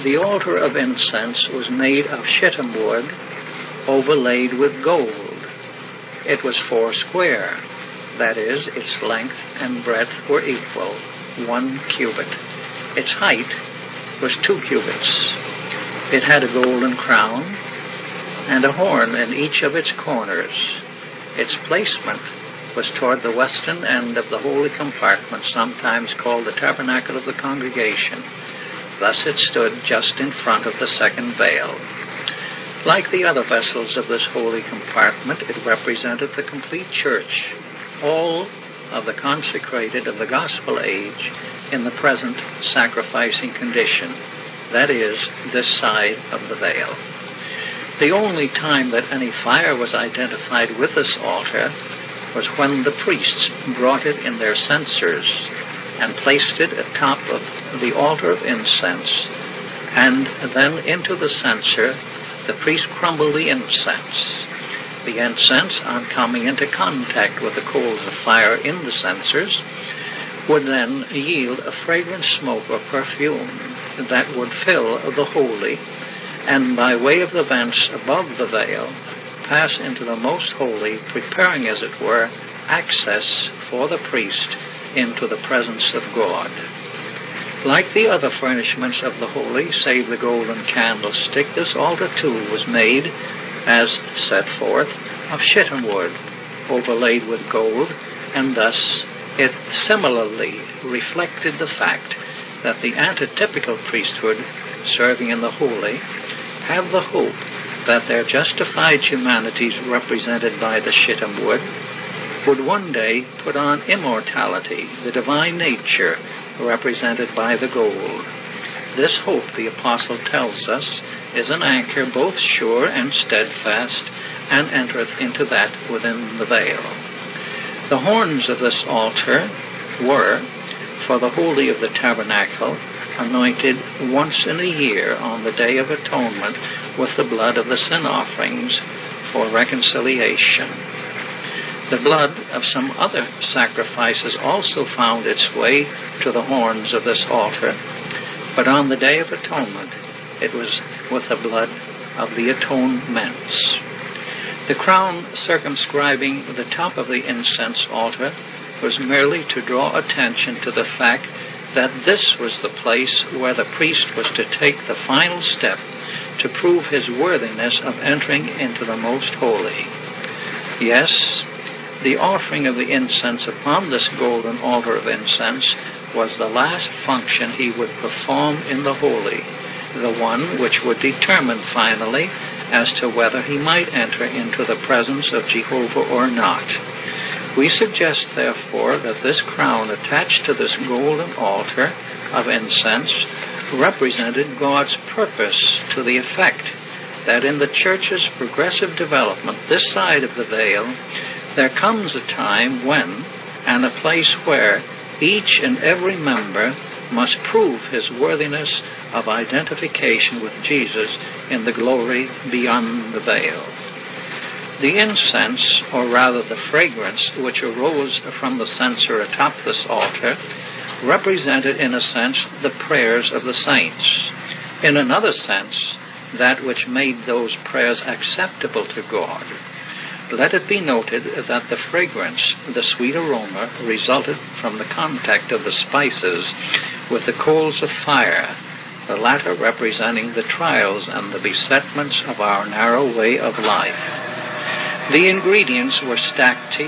The altar of incense was made of shittim wood, overlaid with gold. It was 4 square, that is, its length and breadth were equal, 1 cubit. Its height was 2 cubits. It had a golden crown and a horn in each of its corners. Its placement was toward the western end of the holy compartment, sometimes called the tabernacle of the congregation. Thus it stood just in front of the second veil. Like the other vessels of this holy compartment, it represented the complete church, all of the consecrated of the gospel age in the present sacrificing condition, that is, this side of the veil. The only time that any fire was identified with this altar was when the priests brought it in their censers and placed it atop of the altar of incense, and then into the censer the priest crumbled the incense. The incense, on coming into contact with the coals of fire in the censers, would then yield a fragrant smoke or perfume that would fill the holy, and by way of the vents above the veil, pass into the most holy, preparing, as it were, access for the priest into the presence of God. Like the other furnishments of the holy, save the golden candlestick, this altar too was made, as set forth, of shittim wood, overlaid with gold, and thus it similarly reflected the fact that the antitypical priesthood serving in the holy have the hope that their justified humanities represented by the shittim wood would one day put on immortality, the divine nature represented by the gold. This hope, the apostle tells us, is an anchor both sure and steadfast, and entereth into that within the veil. The horns of this altar were, for the holy of the tabernacle, anointed once in a year on the Day of Atonement with the blood of the sin offerings for reconciliation. The blood of some other sacrifices also found its way to the horns of this altar, but on the Day of Atonement it was with the blood of the atonements. The crown circumscribing the top of the incense altar was merely to draw attention to the fact that this was the place where the priest was to take the final step to prove his worthiness of entering into the most holy. Yes, the offering of the incense upon this golden altar of incense was the last function he would perform in the holy, the one which would determine finally as to whether he might enter into the presence of Jehovah or not. We suggest, therefore, that this crown attached to this golden altar of incense represented God's purpose to the effect that in the church's progressive development, this side of the veil, there comes a time when, and a place where, each and every member must prove his worthiness of identification with Jesus in the glory beyond the veil. The incense, or rather the fragrance, which arose from the censer atop this altar, represented, in a sense, the prayers of the saints. In another sense, that which made those prayers acceptable to God. Let it be noted that the fragrance, the sweet aroma, resulted from the contact of the spices with the coals of fire, the latter representing the trials and the besetments of our narrow way of life. The ingredients were stacte,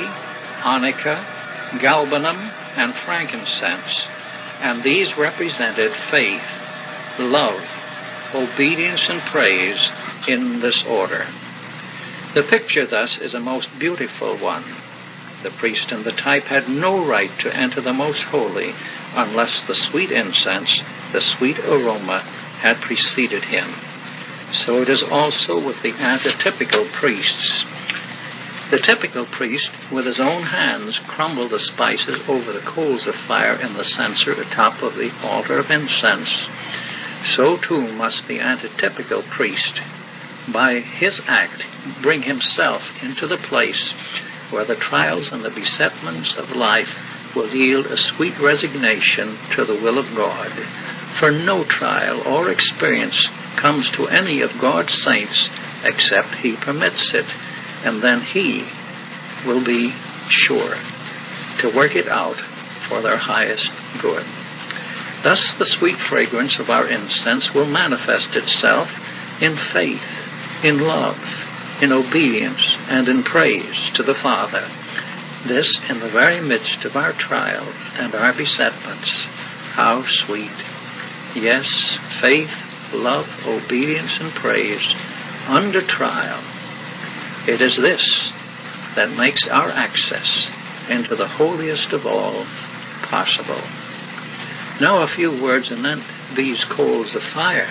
onycha, galbanum, and frankincense, and these represented faith, love, obedience, and praise in this order. The picture, thus, is a most beautiful one. The priest in the type had no right to enter the most holy unless the sweet incense, the sweet aroma, had preceded him. So it is also with the antitypical priests. The typical priest, with his own hands, crumbled the spices over the coals of fire in the censer atop of the altar of incense. So too must the antitypical priest, by his act, bring himself into the place where the trials and the besetments of life will yield a sweet resignation to the will of God, For no trial or experience comes to any of God's saints except He permits it, and then He will be sure to work it out for their highest good. Thus the sweet fragrance of our incense will manifest itself in faith, in love, in obedience, and in praise to the Father. This in the very midst of our trial and our besetments. How sweet! Yes, faith, love, obedience, and praise under trial. It is this that makes our access into the holiest of all possible. Now a few words anent these coals of fire.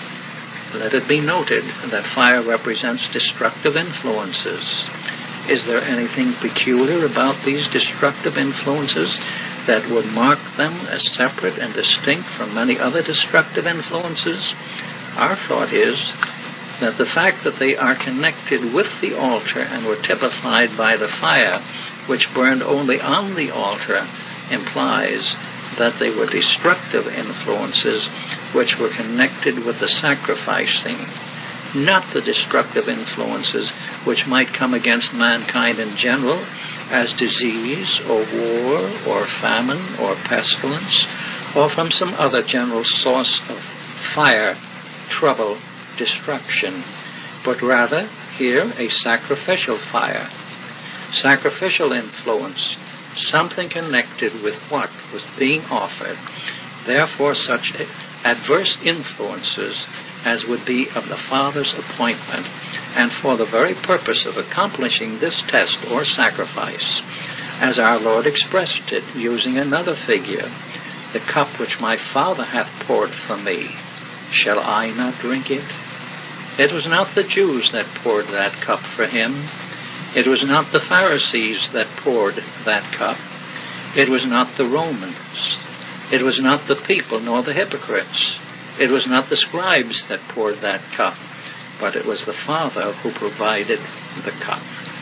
Let it be noted that fire represents destructive influences. Is there anything peculiar about these destructive influences that would mark them as separate and distinct from many other destructive influences? Our thought is that the fact that they are connected with the altar and were typified by the fire which burned only on the altar implies that they were destructive influences which were connected with the sacrificing, not the destructive influences which might come against mankind in general as disease or war or famine or pestilence or from some other general source of fire, trouble, destruction, but rather here a sacrificial fire, sacrificial influence, something connected with what was being offered. Therefore, such adverse influences as would be of the Father's appointment, and for the very purpose of accomplishing this test or sacrifice, as our Lord expressed it, using another figure, the cup which my Father hath poured for me, shall I not drink it? It was not the Jews that poured that cup for him. It was not the Pharisees that poured that cup. It was not the Romans. It was not the people nor the hypocrites. It was not the scribes that poured that cup, but it was the Father who provided the cup.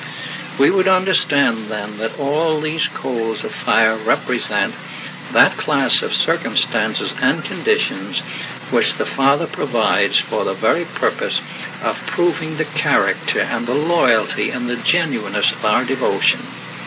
We would understand then that all these coals of fire represent that class of circumstances and conditions which the Father provides for the very purpose of proving the character and the loyalty and the genuineness of our devotion.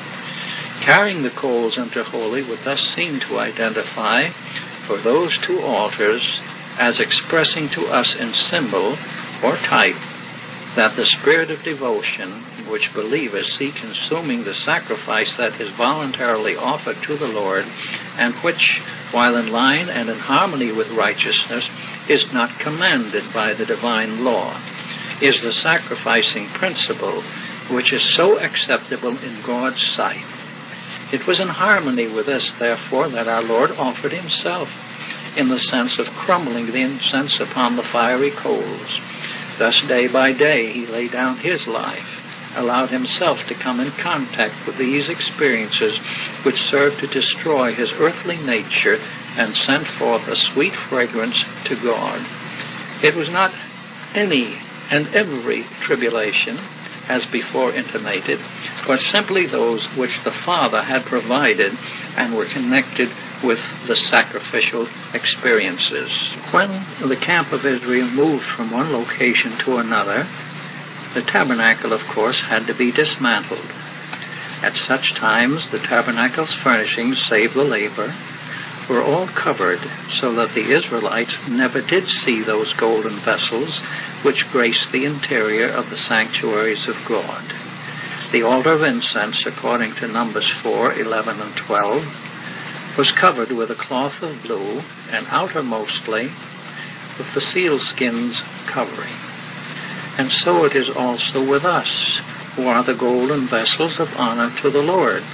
Carrying the coals into holy would thus seem to identify for those two altars as expressing to us in symbol or type that the spirit of devotion which believers see consuming the sacrifice that is voluntarily offered to the Lord, and which, while in line and in harmony with righteousness, is not commanded by the divine law, is the sacrificing principle which is so acceptable in God's sight. It was in harmony with this, therefore, that our Lord offered himself, in the sense of crumbling the incense upon the fiery coals. Thus, day by day, he laid down his life, allowed himself to come in contact with these experiences which served to destroy his earthly nature and sent forth a sweet fragrance to God. It was not any and every tribulation, as before intimated, but simply those which the Father had provided and were connected with the sacrificial experiences. When the camp of Israel moved from one location to another, the tabernacle, of course, had to be dismantled. At such times, the tabernacle's furnishings, save the laver, were all covered, so that the Israelites never did see those golden vessels which graced the interior of the sanctuaries of God. The altar of incense, according to Numbers 4, 11, and 12, was covered with a cloth of blue, and outermostly with the sealskin's covering. And so it is also with us, who are the golden vessels of honor to the Lord.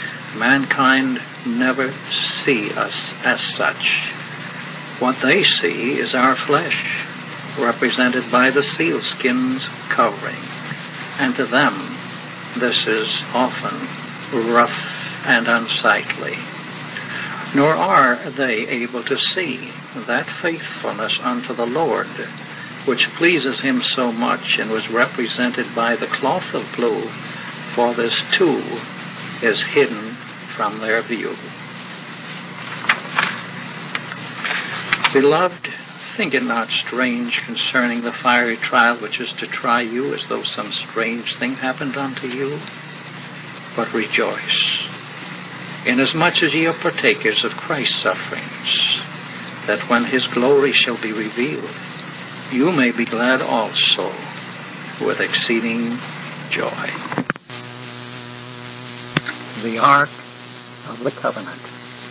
Mankind never see us as such. What they see is our flesh, represented by the sealskin's covering. And to them, this is often rough and unsightly. Nor are they able to see that faithfulness unto the Lord, which pleases him so much and was represented by the cloth of blue, for this too is hidden from their view. Beloved, think it not strange concerning the fiery trial which is to try you, as though some strange thing happened unto you. But rejoice, inasmuch as ye are partakers of Christ's sufferings, that when his glory shall be revealed, you may be glad also with exceeding joy. The Ark of the Covenant.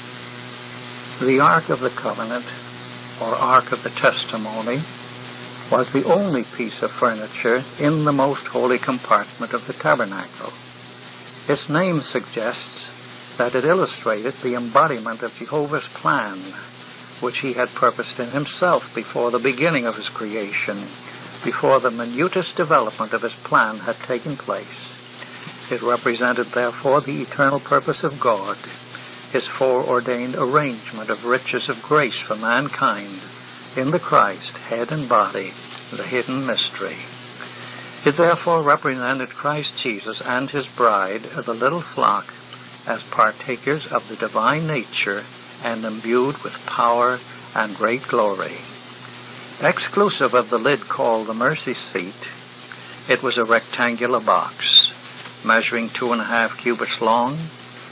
The Ark of the Covenant, or Ark of the Testimony, was the only piece of furniture in the most holy compartment of the tabernacle. Its name suggests that it illustrated the embodiment of Jehovah's plan, which he had purposed in himself before the beginning of his creation, before the minutest development of his plan had taken place. It represented, therefore, the eternal purpose of God, his foreordained arrangement of riches of grace for mankind in the Christ, head and body, the hidden mystery. It therefore represented Christ Jesus and his bride, the little flock, as partakers of the divine nature and imbued with power and great glory. Exclusive of the lid called the mercy seat, it was a rectangular box, measuring 2.5 cubits long,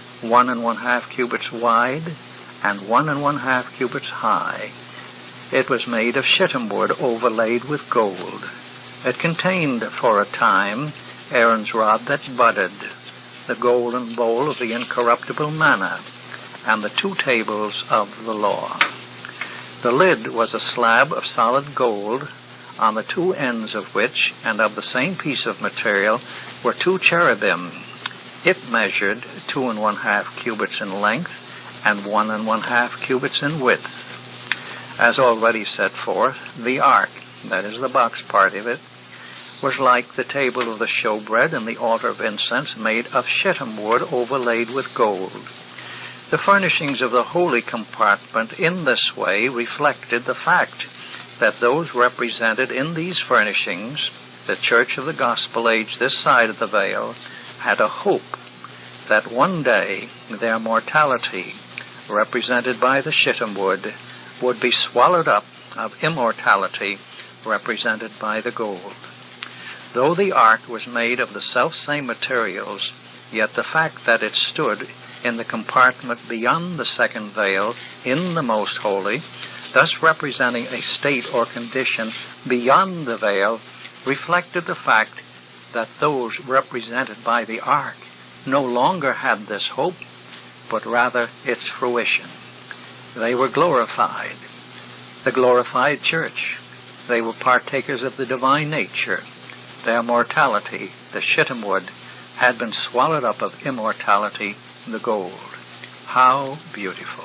1.5 cubits wide, and 1.5 cubits high. It was made of shittim wood overlaid with gold. It contained, for a time, Aaron's rod that budded, the golden bowl of the incorruptible manna, and the 2 tables of the law. The lid was a slab of solid gold, on the 2 ends of which, and of the same piece of material, were 2 cherubim. It measured 2.5 cubits in length and 1.5 cubits in width. As already set forth, the ark, that is the box part of it, was like the table of the showbread and the altar of incense made of shittim wood overlaid with gold. The furnishings of the holy compartment in this way reflected the fact that those represented in these furnishings, the church of the gospel age this side of the veil, had a hope that one day their mortality, represented by the shittim wood, would be swallowed up of immortality, represented by the gold. Though the ark was made of the self-same materials, yet the fact that it stood in the compartment beyond the second veil in the most holy, thus representing a state or condition beyond the veil, reflected the fact that those represented by the ark no longer had this hope, but rather its fruition. They were glorified, the glorified church. They were partakers of the divine nature. Their mortality, the shittim wood, had been swallowed up of immortality, the gold. How beautiful.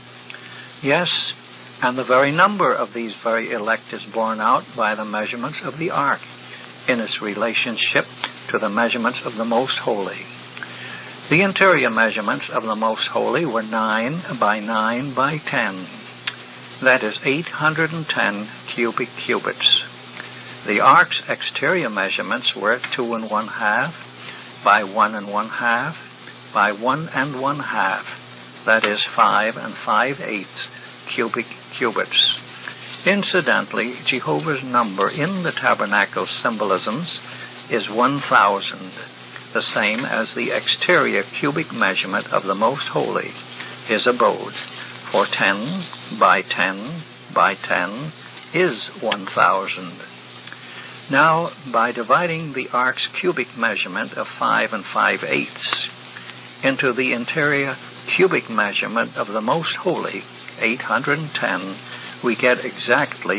Yes, and the very number of these very elect is borne out by the measurements of the ark in its relationship to the measurements of the most holy. The interior measurements of the most holy were 9 by 9 by 10. That is 810 cubic cubits. The ark's exterior measurements were 2.5 by 1.5 by 1.5. That is 5 5/8 cubic cubits. Incidentally, Jehovah's number in the tabernacle symbolisms is 1,000, the same as the exterior cubic measurement of the most holy, his abode, for 10 by 10 by 10 is 1,000. Now, by dividing the ark's cubic measurement of 5 5/8 into the interior cubic measurement of the most holy, 810, we get exactly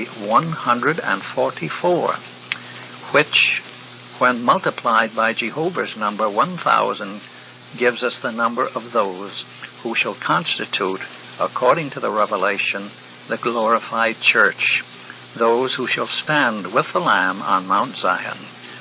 144, which, when multiplied by Jehovah's number 1,000, gives us the number of those who shall constitute, according to the revelation, the glorified church, those who shall stand with the Lamb on Mount Zion,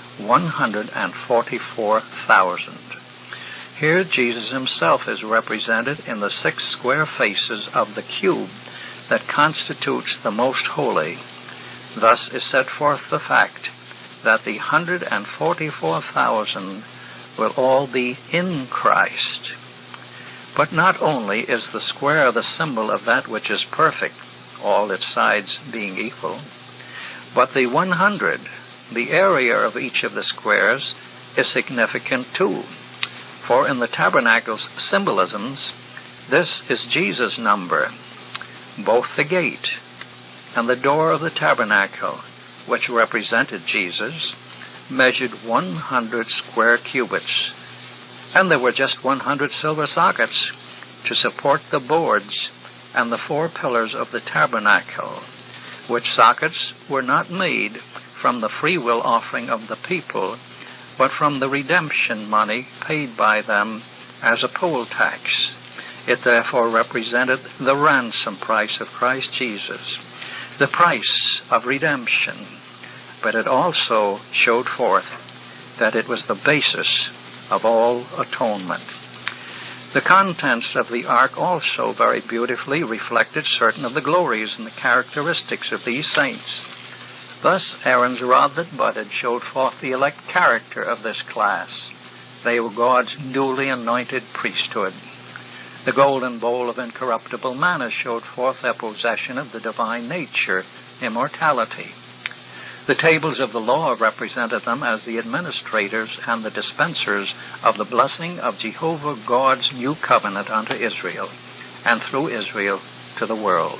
144,000. Here Jesus himself is represented in the 6 square faces of the cube that constitutes the most holy. Thus is set forth the fact that the 144,000 will all be in Christ. But not only is the square the symbol of that which is perfect, all its sides being equal. But the 100, the area of each of the squares, is significant too. For in the tabernacle's symbolisms, this is Jesus' number. Both the gate and the door of the tabernacle, which represented Jesus, measured 100 square cubits, and there were just 100 silver sockets to support the boards and the 4 pillars of the tabernacle, which sockets were not made from the free will offering of the people, but from the redemption money paid by them as a poll tax. It therefore represented the ransom price of Christ Jesus, the price of redemption, but it also showed forth that it was the basis of all atonement. The contents of the ark also very beautifully reflected certain of the glories and the characteristics of these saints. Thus, Aaron's rod that budded showed forth the elect character of this class. They were God's newly anointed priesthood. The golden bowl of incorruptible manna showed forth their possession of the divine nature, immortality. The tables of the law represented them as the administrators and the dispensers of the blessing of Jehovah God's new covenant unto Israel, and through Israel to the world.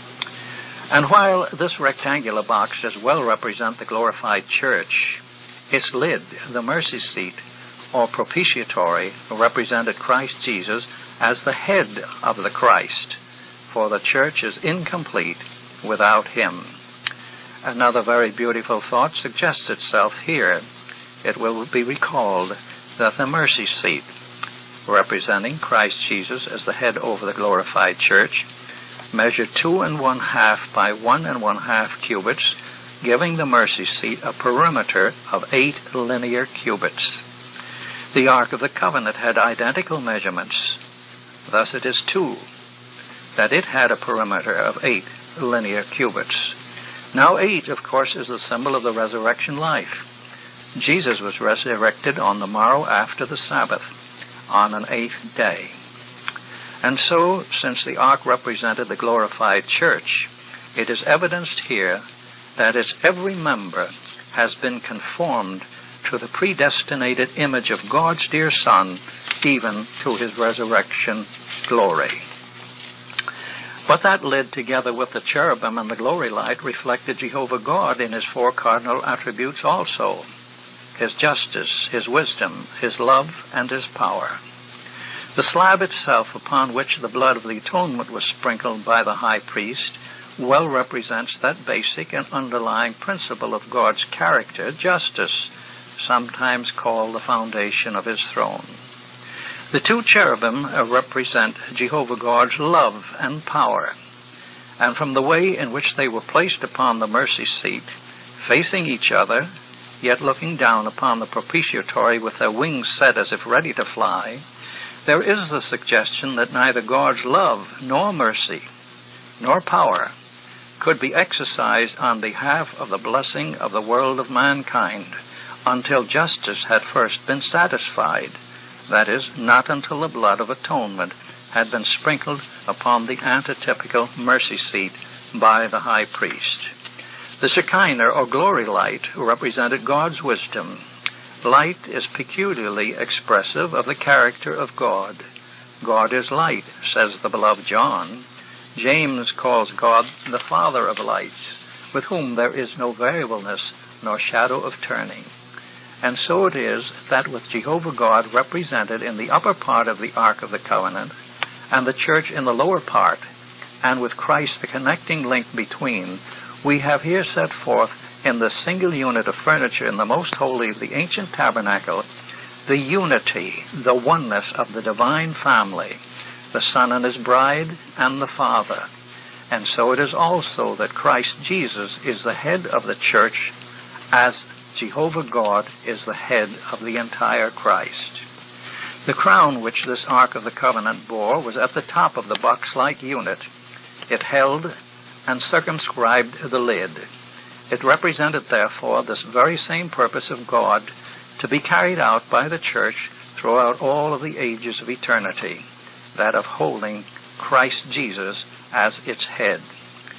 And while this rectangular box does well represent the glorified church, its lid, the mercy seat, or propitiatory, represented Christ Jesus as the head of the Christ, for the church is incomplete without him. Another very beautiful thought suggests itself here. It will be recalled that the mercy seat, representing Christ Jesus as the head over the glorified church, measured 2 1/2 by 1 1/2 cubits, giving the mercy seat a perimeter of 8 linear cubits. The Ark of the Covenant had identical measurements. Thus it is too that it had a perimeter of 8 linear cubits. Now 8, of course, is the symbol of the resurrection life. Jesus was resurrected on the morrow after the Sabbath, on an 8th day. And so, since the ark represented the glorified church, it is evidenced here that its every member has been conformed to the predestinated image of God's dear Son, even to his resurrection glory. But that lid, together with the cherubim and the glory light, reflected Jehovah God in his 4 cardinal attributes also: his justice, his wisdom, his love, and his power. The slab itself, upon which the blood of the atonement was sprinkled by the high priest, well represents that basic and underlying principle of God's character, justice, sometimes called the foundation of his throne. The 2 cherubim represent Jehovah God's love and power, and from the way in which they were placed upon the mercy seat, facing each other, yet looking down upon the propitiatory with their wings set as if ready to fly, there is the suggestion that neither God's love nor mercy nor power could be exercised on behalf of the blessing of the world of mankind until justice had first been satisfied, that is, not until the blood of atonement had been sprinkled upon the antitypical mercy seat by the high priest. The Shekinah, or glory light, represented God's wisdom. Light is peculiarly expressive of the character of God. God is light, says the beloved John. James calls God the Father of lights, with whom there is no variableness nor shadow of turning. And so it is that with Jehovah God represented in the upper part of the Ark of the Covenant, and the church in the lower part, and with Christ the connecting link between, we have here set forth in the single unit of furniture in the most holy of the ancient tabernacle, the unity, the oneness of the divine family, the Son and his bride, and the Father. And so it is also that Christ Jesus is the head of the church, as Jehovah God is the head of the entire Christ. The crown which this Ark of the Covenant bore was at the top of the box-like unit. It held and circumscribed the lid. It represented, therefore, this very same purpose of God to be carried out by the church throughout all of the ages of eternity, that of holding Christ Jesus as its head.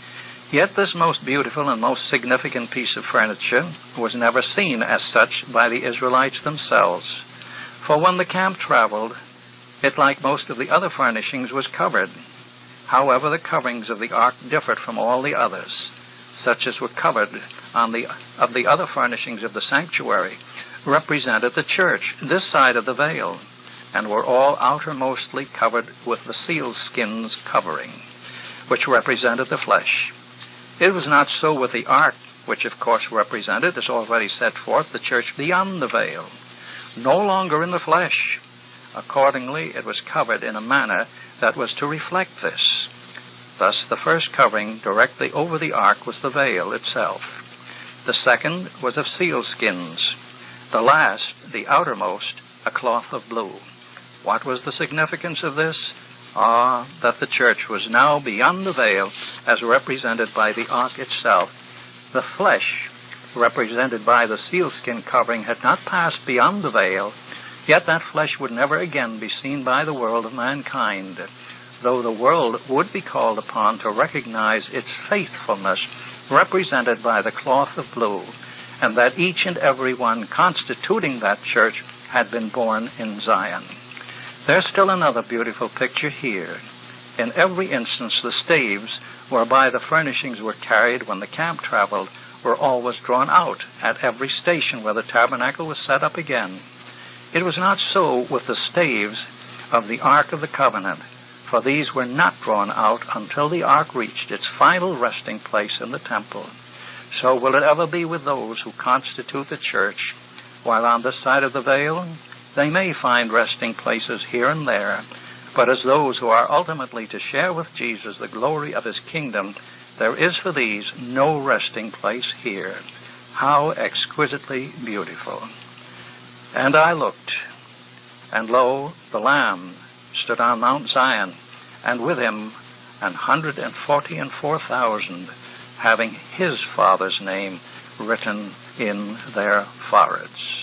Yet this most beautiful and most significant piece of furniture was never seen as such by the Israelites themselves. For when the camp traveled, it, like most of the other furnishings, was covered. However, the coverings of the ark differed from all the others, such as were covered of the other furnishings of the sanctuary, represented the church, this side of the veil, and were all outermostly covered with the sealskins covering, which represented the flesh. It was not so with the ark, which of course represented, as already set forth, the church beyond the veil, no longer in the flesh. Accordingly, it was covered in a manner that was to reflect this. Thus, the first covering directly over the ark was the veil itself. The second was of sealskins. The last, the outermost, a cloth of blue. What was the significance of this? That the church was now beyond the veil, as represented by the ark itself. The flesh, represented by the sealskin covering, had not passed beyond the veil, yet that flesh would never again be seen by the world of mankind, though the world would be called upon to recognize its faithfulness, represented by the cloth of blue, and that each and every one constituting that church had been born in Zion. There's still another beautiful picture here. In every instance, the staves whereby the furnishings were carried when the camp traveled were always drawn out at every station where the tabernacle was set up again. It was not so with the staves of the Ark of the Covenant, for these were not drawn out until the ark reached its final resting place in the temple. So will it ever be with those who constitute the church. While on this side of the veil, they may find resting places here and there, but as those who are ultimately to share with Jesus the glory of his kingdom, there is for these no resting place here. How exquisitely beautiful. And I looked, and lo, the Lamb stood on Mount Zion, and with him 144,000, having his Father's name written in their foreheads.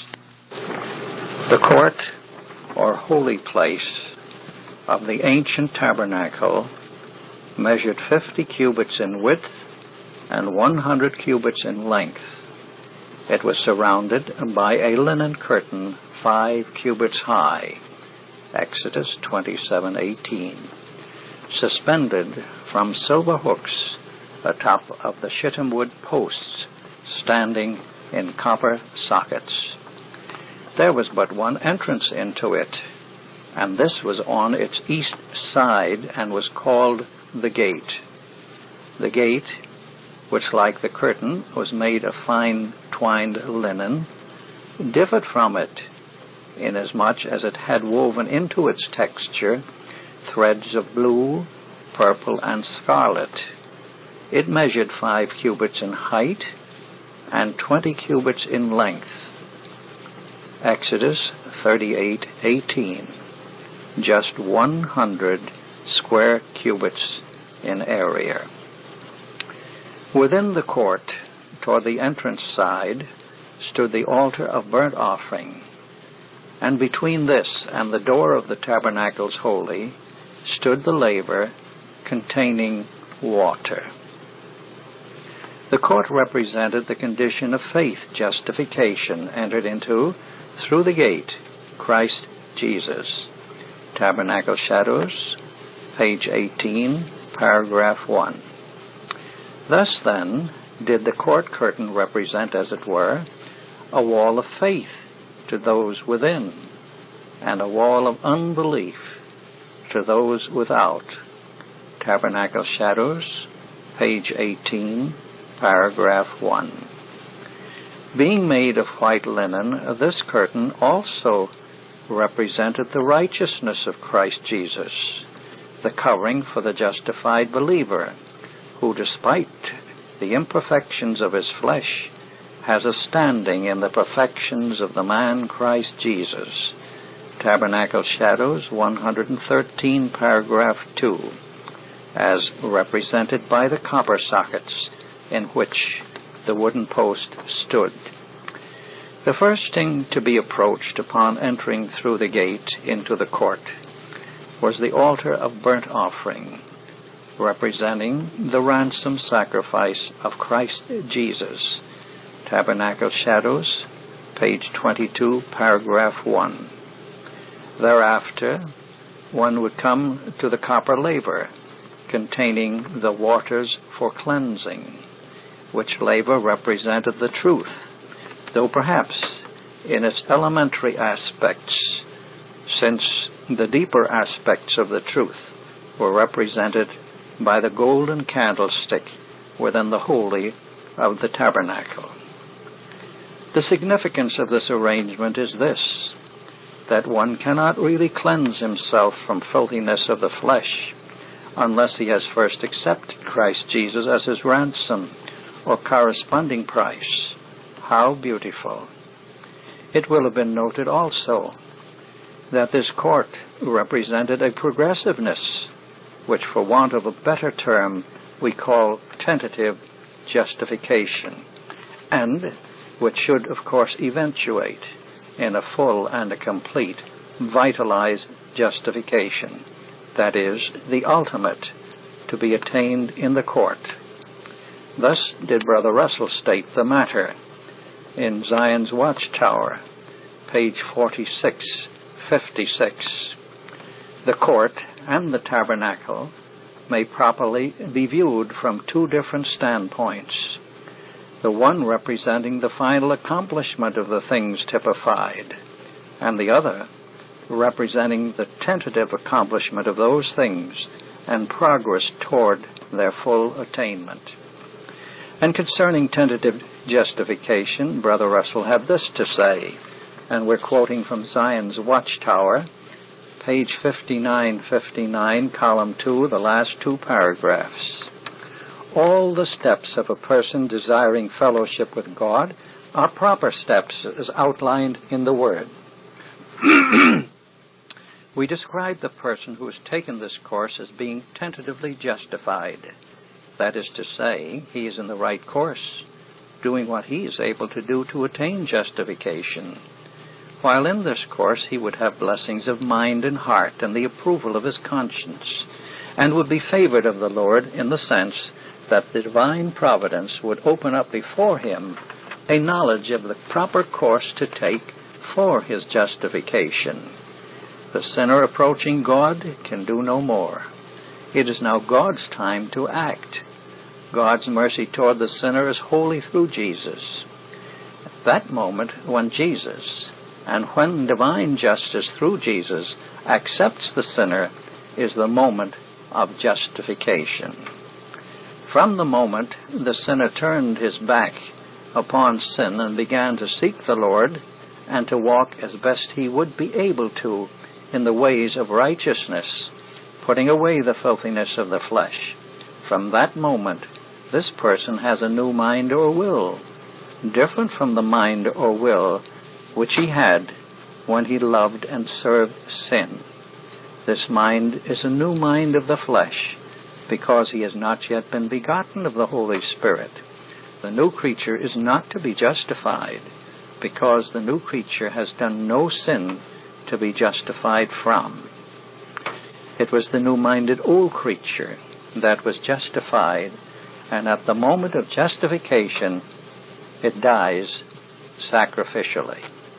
The court, or holy place, of the ancient tabernacle measured 50 cubits in width and 100 cubits in length. It was surrounded by a linen curtain 5 cubits high, Exodus 27:18, suspended from silver hooks atop of the shittim wood posts, standing in copper sockets. There was but one entrance into it, and this was on its east side and was called the gate. The gate, which like the curtain was made of fine twined linen, differed from it, inasmuch as it had woven into its texture threads of blue, purple, and scarlet. It measured 5 cubits in height and 20 cubits in length. Exodus 38:18, just 100 square cubits in area. Within the court, toward the entrance side, stood the altar of burnt offering, and between this and the door of the tabernacle's holy stood the laver containing water. The court represented the condition of faith justification entered into through the gate, Christ Jesus. Tabernacle Shadows, page 18, paragraph 1. Thus, then, did the court curtain represent, as it were, a wall of faith to those within, and a wall of unbelief to those without. Tabernacle Shadows, page 18, paragraph 1. Being made of white linen, this curtain also represented the righteousness of Christ Jesus, the covering for the justified believer, who, despite the imperfections of his flesh, has a standing in the perfections of the man Christ Jesus. Tabernacle Shadows, 113, paragraph 2, as represented by the copper sockets in which the wooden post stood. The first thing to be approached upon entering through the gate into the court was the altar of burnt offering, representing the ransom sacrifice of Christ Jesus. Tabernacle Shadows, page 22, paragraph 1. Thereafter, one would come to the copper laver, containing the waters for cleansing, which laver represented the truth, though perhaps in its elementary aspects, since the deeper aspects of the truth were represented by the golden candlestick within the holy of the tabernacle. The significance of this arrangement is this, that one cannot really cleanse himself from filthiness of the flesh unless he has first accepted Christ Jesus as his ransom or corresponding price. How beautiful! It will have been noted also that this court represented a progressiveness, which for want of a better term we call tentative justification, and which should of course eventuate in a full and a complete vitalized justification, that is, the ultimate, to be attained in the court. Thus did Brother Russell state the matter in Zion's Watchtower, page 4656. The court and the tabernacle may properly be viewed from two different standpoints, the one representing the final accomplishment of the things typified, and the other representing the tentative accomplishment of those things and progress toward their full attainment. And concerning tentative justification, Brother Russell had this to say, and we're quoting from Zion's Watchtower, page 5959, column 2, the last two paragraphs. All the steps of a person desiring fellowship with God are proper steps as outlined in the Word. We describe the person who has taken this course as being tentatively justified. That is to say, he is in the right course, doing what he is able to do to attain justification. While in this course he would have blessings of mind and heart and the approval of his conscience, and would be favored of the Lord in the sense that the divine providence would open up before him a knowledge of the proper course to take for his justification. The sinner approaching God can do no more. It is now God's time to act. God's mercy toward the sinner is wholly through Jesus. At that moment, when Jesus, and when divine justice through Jesus accepts the sinner, is the moment of justification. From the moment the sinner turned his back upon sin and began to seek the Lord and to walk as best he would be able to in the ways of righteousness, putting away the filthiness of the flesh, from that moment this person has a new mind or will, different from the mind or will which he had when he loved and served sin. This mind is a new mind of the flesh, because he has not yet been begotten of the Holy Spirit. The new creature is not to be justified, because the new creature has done no sin to be justified from. It was the new-minded old creature that was justified, and at the moment of justification, it dies sacrificially.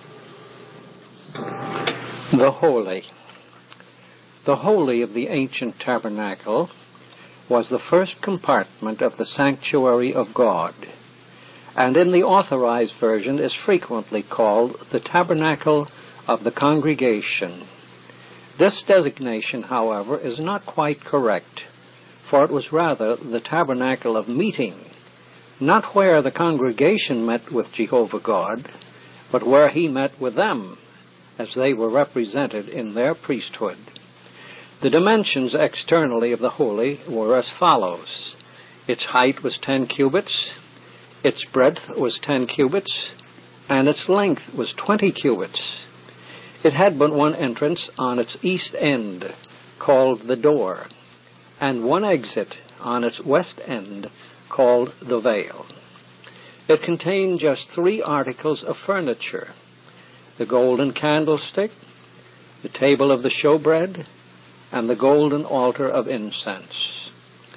The Holy. The Holy of the ancient tabernacle was the first compartment of the sanctuary of God, and in the Authorized Version is frequently called the tabernacle of the congregation. This designation, however, is not quite correct, for it was rather the tabernacle of meeting, not where the congregation met with Jehovah God, but where he met with them, as they were represented in their priesthood. The dimensions externally of the holy were as follows. Its height was 10 cubits, its breadth was 10 cubits, and its length was 20 cubits. It had but one entrance on its east end, called the door, and one exit on its west end, called the veil. It contained just 3 articles of furniture: the golden candlestick, the table of the showbread, and the golden altar of incense.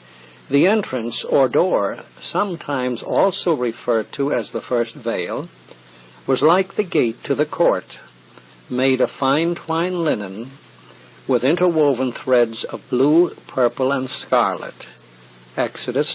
The entrance or door, sometimes also referred to as the first veil, was like the gate to the court, made of fine twined linen with interwoven threads of blue, purple, and scarlet. Exodus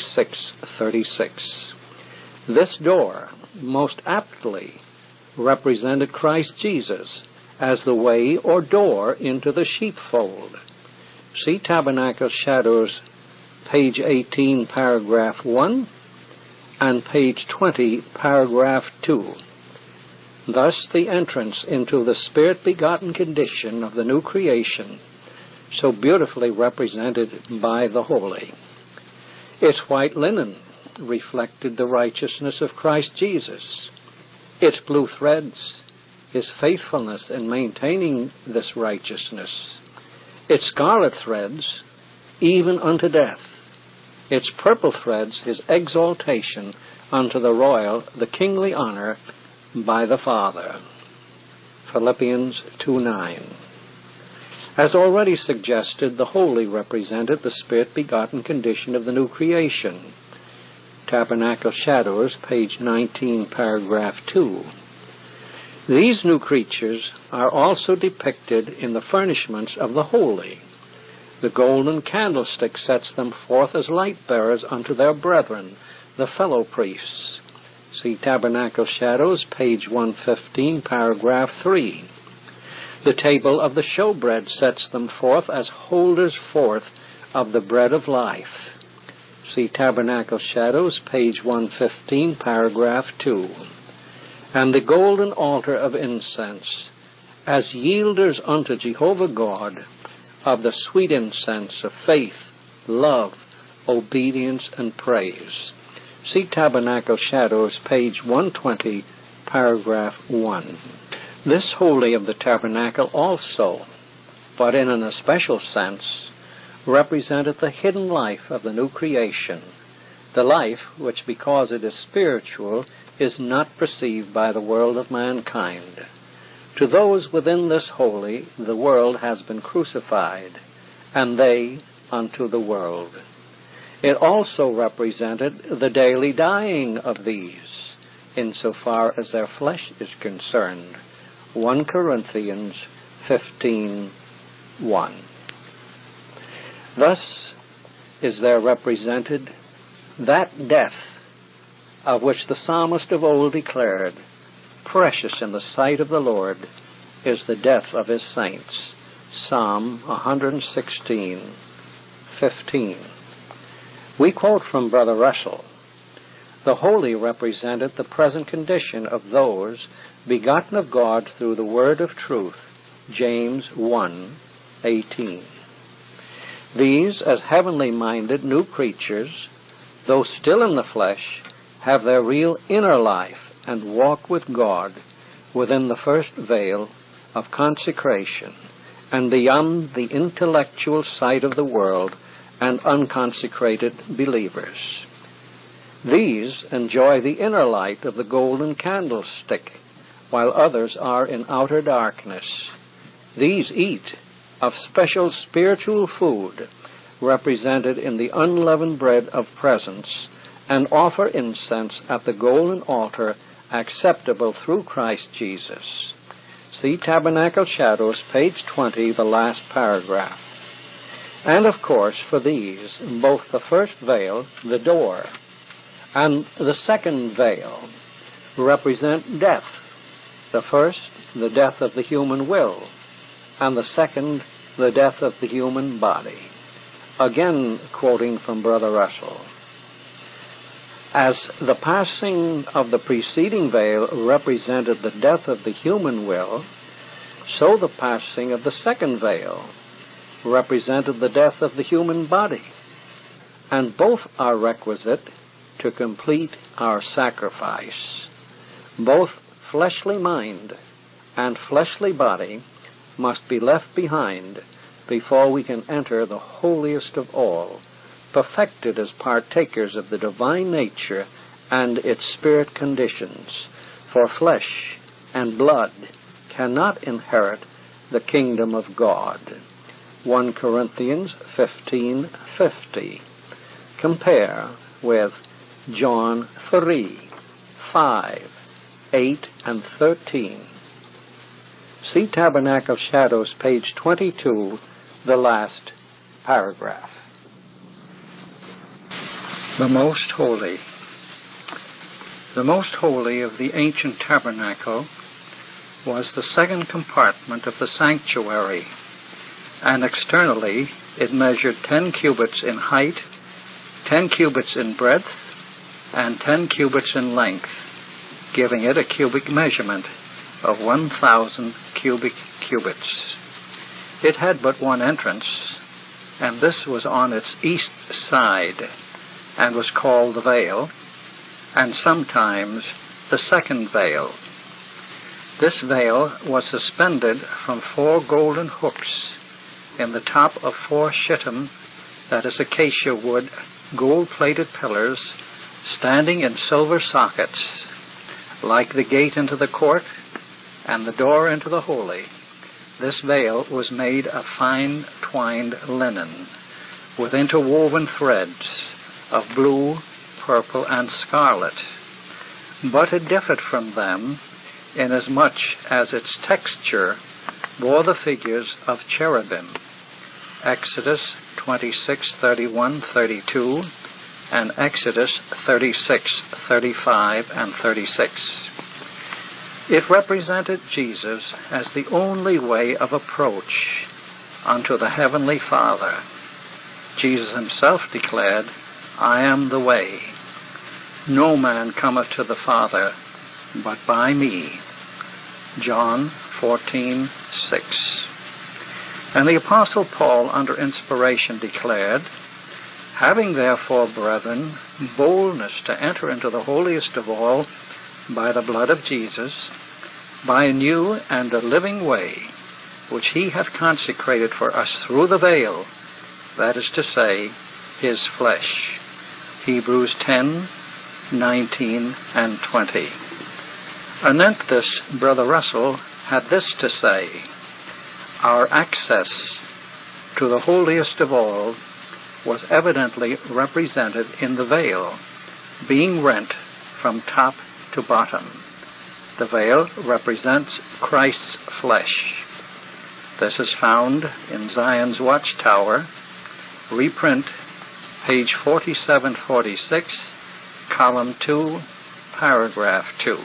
26:36. This door most aptly represented Christ Jesus as the way or door into the sheepfold. See Tabernacle Shadows, page 18, paragraph 1, and page 20, paragraph 2. Thus the entrance into the Spirit-begotten condition of the new creation, so beautifully represented by the holy. Its white linen reflected the righteousness of Christ Jesus. Its blue threads, His faithfulness in maintaining this righteousness. Its scarlet threads, even unto death. Its purple threads, His exaltation unto the kingly honor by the Father. Philippians 2:9. As already suggested, the holy represented the Spirit-begotten condition of the new creation. Tabernacle Shadows, page 19, paragraph 2. These new creatures are also depicted in the furnishments of the holy. The golden candlestick sets them forth as light-bearers unto their brethren, the fellow priests. See Tabernacle Shadows, page 115, paragraph 3. The table of the showbread sets them forth as holders forth of the bread of life. See Tabernacle Shadows, page 115, paragraph 2. And the golden altar of incense, as yielders unto Jehovah God of the sweet incense of faith, love, obedience, and praise. See Tabernacle Shadows, page 120, paragraph 1. This holy of the tabernacle also, but in an especial sense, represented the hidden life of the new creation, the life which, because it is spiritual, is not perceived by the world of mankind. To those within this holy, the world has been crucified, and they unto the world. It also represented the daily dying of these, insofar as their flesh is concerned. 1 Corinthians 15:1. Thus is there represented that death of which the psalmist of old declared, precious in the sight of the Lord is the death of His saints. Psalm 116:15. We quote from Brother Russell, the holy represented the present condition of those begotten of God through the word of truth. James 1:18. These, as heavenly-minded new creatures, though still in the flesh, have their real inner life and walk with God within the first veil of consecration and beyond the intellectual sight of the world and unconsecrated believers. These enjoy the inner light of the golden candlestick, while others are in outer darkness. These eat of special spiritual food represented in the unleavened bread of presence and offer incense at the golden altar acceptable through Christ Jesus. See Tabernacle Shadows, page 20, the last paragraph. And of course, for these, both the first veil, the door, and the second veil represent death. The first, the death of the human will, and the second, the death of the human body. Again, quoting from Brother Russell. As the passing of the preceding veil represented the death of the human will, so the passing of the second veil represented the death of the human body. And both are requisite to complete our sacrifice. Both fleshly mind and fleshly body must be left behind before we can enter the holiest of all, perfected as partakers of the divine nature and its spirit conditions. For flesh and blood cannot inherit the kingdom of God. 1 Corinthians 15:50. Compare with John 3, 5, 8, and 13. See Tabernacle Shadows, page 22, the last paragraph. The Most Holy. The Most Holy of the ancient tabernacle was the second compartment of the sanctuary, and externally it measured 10 cubits in height, 10 cubits in breadth, and 10 cubits in length, giving it a cubic measurement of 1,000 cubic cubits. It had but one entrance, and this was on its east side, and was called the veil, and sometimes the second veil. This veil was suspended from 4 golden hooks in the top of 4 shittim, that is acacia wood, gold-plated pillars, standing in silver sockets, like the gate into the court and the door into the holy. This veil was made of fine twined linen, with interwoven threads of blue, purple, and scarlet, but it differed from them inasmuch as its texture bore the figures of cherubim. Exodus 26, 31, 32, and Exodus 36, 35, and 36. It represented Jesus as the only way of approach unto the Heavenly Father. Jesus himself declared, "I am the way. No man cometh to the Father but by me." John 14:6. And the Apostle Paul, under inspiration, declared, "Having therefore, brethren, boldness to enter into the holiest of all by the blood of Jesus, by a new and a living way, which he hath consecrated for us through the veil, that is to say, his flesh." Hebrews 10, 19, and 20. Anent this, Brother Russell had this to say: "Our access to the holiest of all was evidently represented in the veil, being rent from top to bottom. The veil represents Christ's flesh. This is found in Zion's Watchtower, reprint, page 4746, column 2, paragraph 2.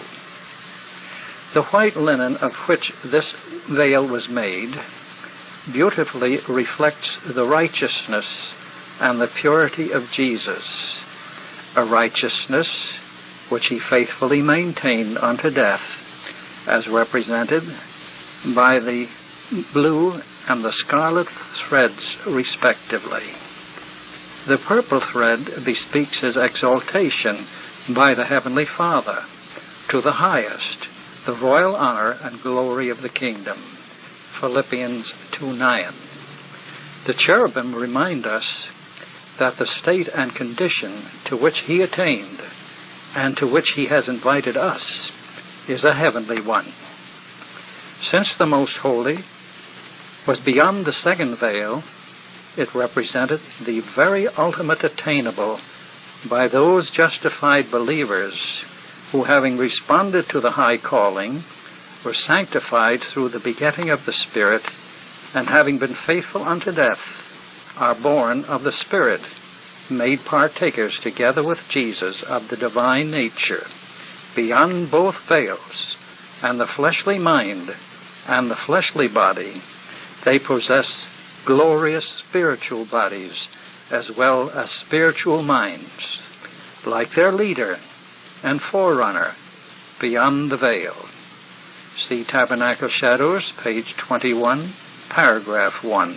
The white linen of which this veil was made beautifully reflects the righteousness and the purity of Jesus, a righteousness which he faithfully maintained unto death, as represented by the blue and the scarlet threads respectively. The purple thread bespeaks his exaltation by the Heavenly Father to the highest, the royal honor and glory of the kingdom. Philippians 2:9. The cherubim remind us that the state and condition to which he attained and to which he has invited us is a heavenly one. Since the Most Holy was beyond the second veil, it represented the very ultimate attainable by those justified believers who, having responded to the high calling, were sanctified through the begetting of the Spirit, and having been faithful unto death, are born of the Spirit, made partakers together with Jesus of the divine nature. Beyond both veils, and the fleshly mind, and the fleshly body, they possess glorious spiritual bodies, as well as spiritual minds, like their leader and forerunner beyond the veil. See Tabernacle Shadows, page 21, paragraph 1.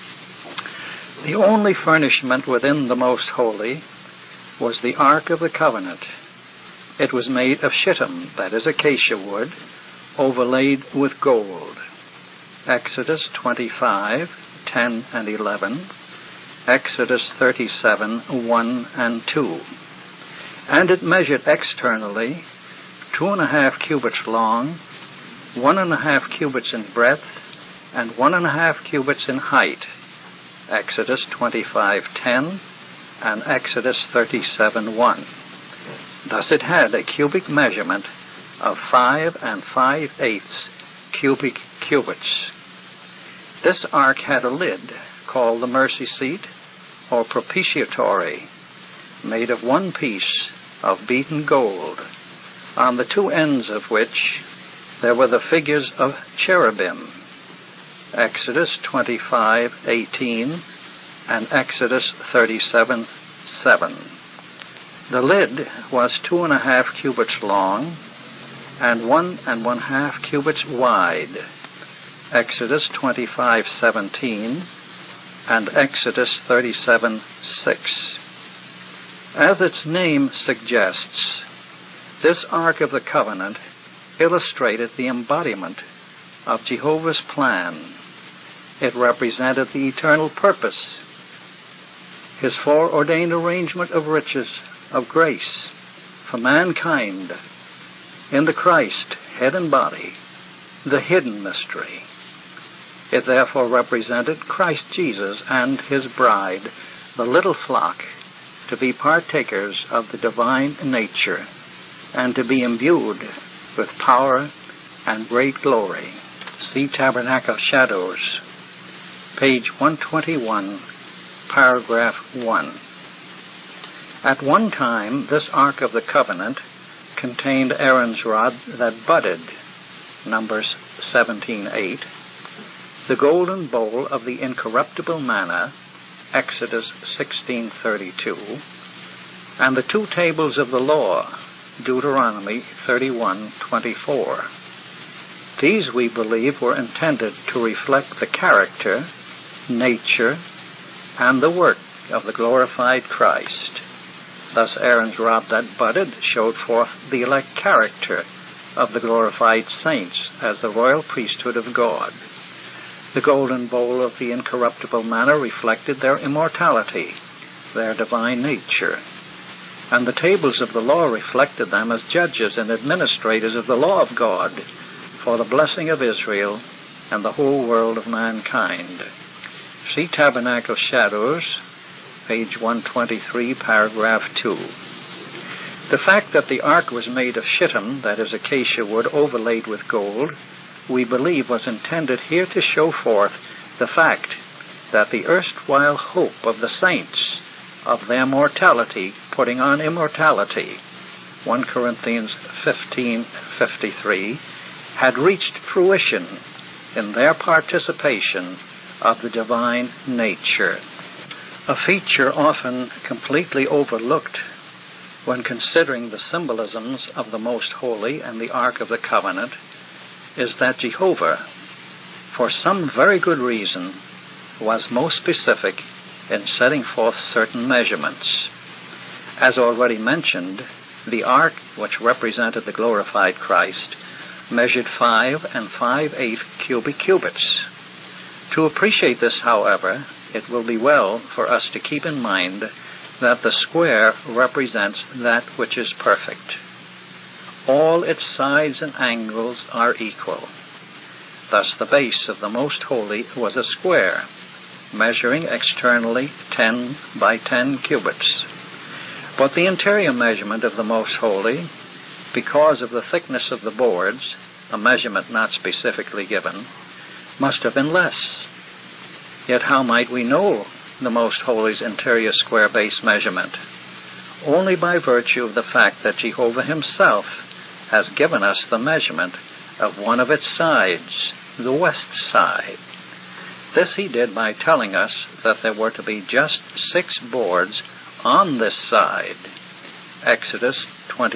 The only furnishment within the Most Holy was the Ark of the Covenant. It was made of shittim, that is acacia wood, overlaid with gold. Exodus 25, 10 and 11, Exodus 37, 1 and 2. And it measured externally 2.5 cubits long, 1.5 cubits in breadth, and 1.5 cubits in height. Exodus 25:10 and Exodus 37:1. Thus it had a cubic measurement of 5 5/8 cubic cubits. This ark had a lid called the mercy seat or propitiatory, made of one piece of beaten gold, on the two ends of which there were the figures of cherubim, Exodus 25:18 and Exodus 37:7. The lid was 2.5 cubits long and 1.5 cubits wide, Exodus 25:17 and Exodus 37:6. As its name suggests, this Ark of the Covenant illustrated the embodiment of Jehovah's plan. It represented the eternal purpose, His foreordained arrangement of riches, of grace for mankind in the Christ, head and body, the hidden mystery. It therefore represented Christ Jesus and His bride, the little flock, to be partakers of the divine nature and to be imbued with power and great glory. See Tabernacle Shadows, page 121, paragraph 1. At one time, this Ark of the Covenant contained Aaron's rod that budded, Numbers 17:8, the golden bowl of the incorruptible manna, Exodus 16:32, and the two tables of the law, Deuteronomy 31:24. These, we believe, were intended to reflect the character, nature, and the work of the glorified Christ. Thus Aaron's rod that budded showed forth the elect character of the glorified saints as the royal priesthood of God. The golden bowl of the incorruptible manna reflected their immortality, their divine nature. And the tables of the law reflected them as judges and administrators of the law of God for the blessing of Israel and the whole world of mankind. See Tabernacle Shadows, page 123, paragraph 2. The fact that the ark was made of shittim, that is acacia wood overlaid with gold, we believe was intended here to show forth the fact that the erstwhile hope of the saints of their mortality putting on immortality, 1 Corinthians 15:53, had reached fruition in their participation of the divine nature. A feature often completely overlooked when considering the symbolisms of the Most Holy and the Ark of the Covenant is that Jehovah, for some very good reason, was most specific in setting forth certain measurements. As already mentioned, the ark, which represented the glorified Christ, measured 5 5/8 cubic cubits. To appreciate this, however, it will be well for us to keep in mind that the square represents that which is perfect. All its sides and angles are equal. Thus the base of the Most Holy was a square, measuring externally 10 by 10 cubits. But the interior measurement of the Most Holy, because of the thickness of the boards, a measurement not specifically given, must have been less. Yet how might we know the Most Holy's interior square base measurement? Only by virtue of the fact that Jehovah Himself has given us the measurement of one of its sides, the west side. This He did by telling us that there were to be just 6 boards on this side, Exodus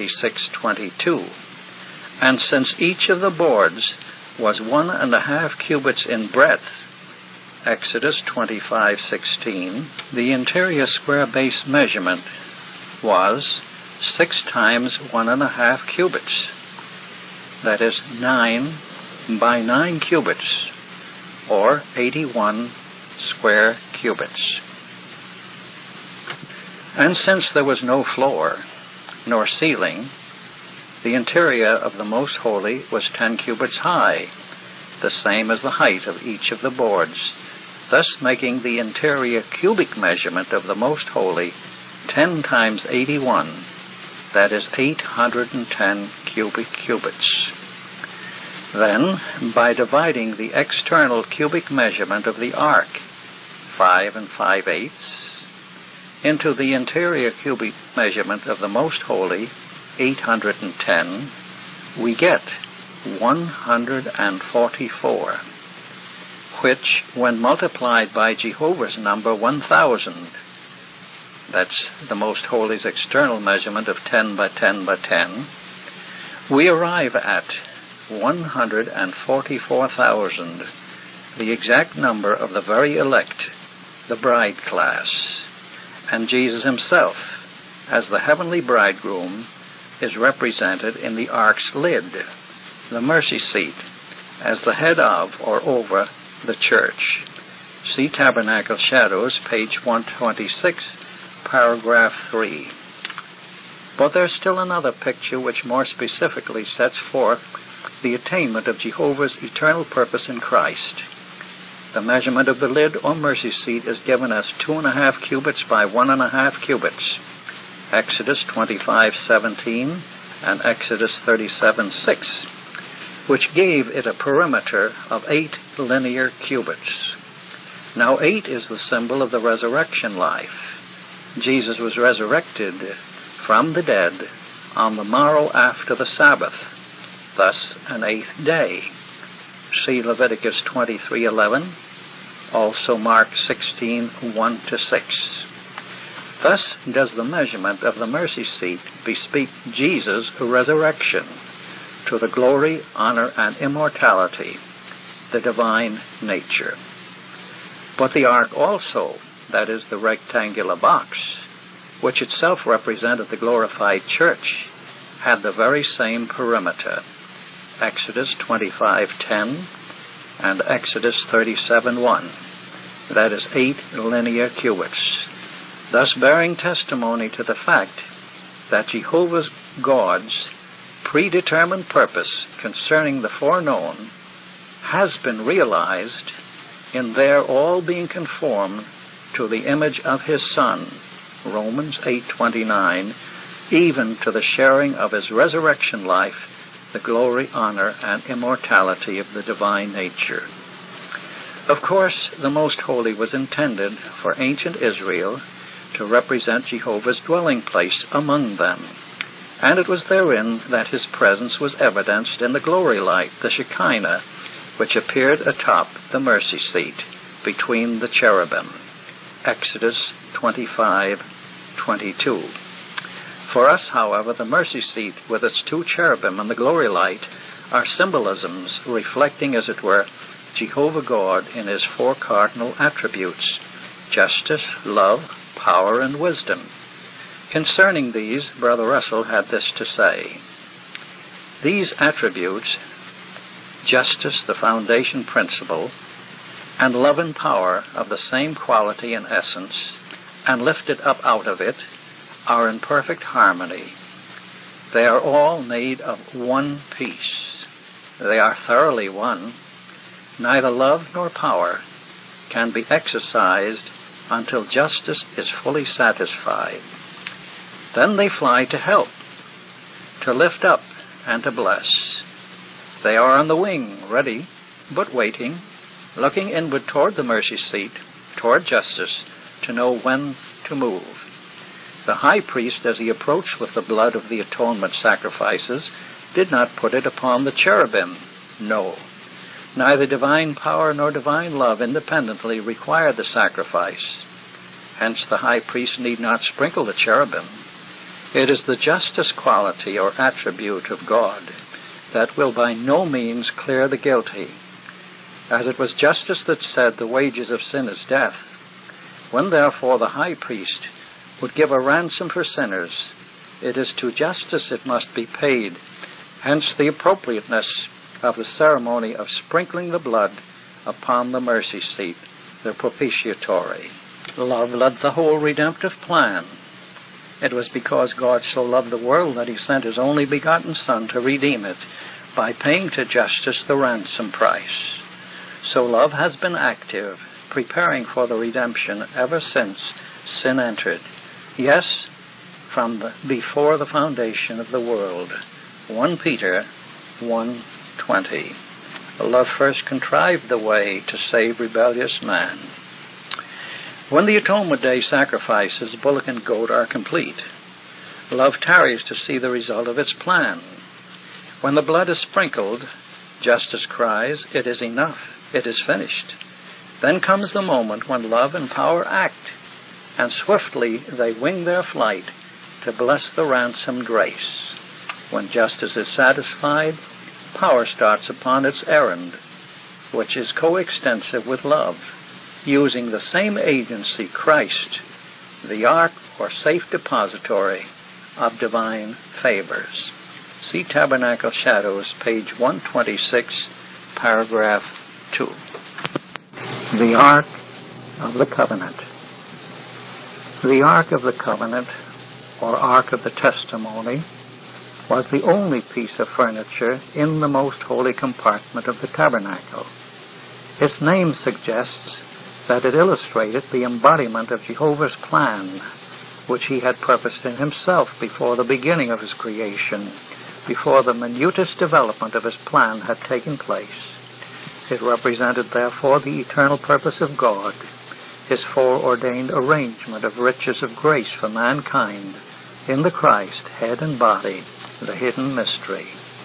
26:22. And since each of the boards was 1.5 cubits in breadth, Exodus 25:16, the interior square base measurement was 6 times 1.5 cubits. That is 9 by 9 cubits, or 81 square cubits. And since there was no floor nor ceiling, the interior of the Most Holy was 10 cubits high, the same as the height of each of the boards, thus making the interior cubic measurement of the Most Holy 10 times 81, that is 810 cubic cubits. Then, by dividing the external cubic measurement of the ark, 5 5/8, into the interior cubic measurement of the Most Holy, 810, we get 144, which, when multiplied by Jehovah's number 1,000, that's the Most Holy's external measurement of 10 by 10 by 10, we arrive at 144,000, the exact number of the very elect, the bride class. And Jesus himself, as the heavenly bridegroom, is represented in the ark's lid, the mercy seat, as the head of or over the church. See Tabernacle Shadows, page 126, paragraph 3. But there's still another picture which more specifically sets forth the attainment of Jehovah's eternal purpose in Christ. The measurement of the lid or mercy seat is given as 2.5 cubits by 1.5 cubits, Exodus 25:17 and Exodus 37:6, which gave it a perimeter of 8 linear cubits. Now 8 is the symbol of the resurrection life. Jesus was resurrected from the dead on the morrow after the Sabbath, thus an 8th day. See Leviticus 23:11, also Mark 16:1-6. Thus does the measurement of the mercy seat bespeak Jesus' resurrection to the glory, honor, and immortality, the divine nature. But the ark also, that is the rectangular box, which itself represented the glorified church, had the very same perimeter, Exodus 25:10 and Exodus 37:1, that is 8 linear cubits, thus bearing testimony to the fact that Jehovah's God's predetermined purpose concerning the foreknown has been realized in their all being conformed to the image of his Son, Romans 8:29, even to the sharing of his resurrection life, the glory, honor, and immortality of the divine nature. Of course, the Most Holy was intended for ancient Israel to represent Jehovah's dwelling place among them, and it was therein that his presence was evidenced in the glory light, the Shekinah, which appeared atop the mercy seat between the cherubim, Exodus 25:22. For us, however, the mercy seat with its 2 cherubim and the glory light are symbolisms reflecting, as it were, Jehovah God in his 4 cardinal attributes: justice, love, power, and wisdom. Concerning these, Brother Russell had this to say: these attributes, justice, the foundation principle, and love and power of the same quality and essence, and lifted up out of it, are in perfect harmony. They are all made of one piece. They are thoroughly one. Neither love nor power can be exercised until justice is fully satisfied. Then they fly to help, to lift up, and to bless. They are on the wing, ready, but waiting, looking inward toward the mercy seat, toward justice, to know when to move. The high priest, as he approached with the blood of the atonement sacrifices, did not put it upon the cherubim. No. Neither divine power nor divine love independently required the sacrifice. Hence the high priest need not sprinkle the cherubim. It is the justice quality or attribute of God that will by no means clear the guilty. As it was justice that said the wages of sin is death, when therefore the high priest would give a ransom for sinners, it is to justice it must be paid. Hence the appropriateness of the ceremony of sprinkling the blood upon the mercy seat, the propitiatory. Love led the whole redemptive plan. It was because God so loved the world that he sent his only begotten Son to redeem it by paying to justice the ransom price. So love has been active, preparing for the redemption ever since sin entered, Yes, before the foundation of the world. 1 Peter 1:20. Love first contrived the way to save rebellious man. When the Atonement Day sacrifices, bullock and goat are complete. Love tarries to see the result of its plan. When the blood is sprinkled, justice cries, "It is enough, it is finished." Then comes the moment when love and power act, and swiftly they wing their flight to bless the ransomed race. When justice is satisfied, power starts upon its errand, which is coextensive with love, using the same agency, Christ, the ark or safe depository of divine favors. See Tabernacle Shadows, page 126, paragraph 2. The Ark of the Covenant. The Ark of the Covenant, or Ark of the Testimony, was the only piece of furniture in the most holy compartment of the tabernacle. Its name suggests that it illustrated the embodiment of Jehovah's plan, which he had purposed in himself before the beginning of his creation, before the minutest development of his plan had taken place. It represented, therefore, the eternal purpose of God, his foreordained arrangement of riches of grace for mankind in the Christ, head and body, the hidden mystery.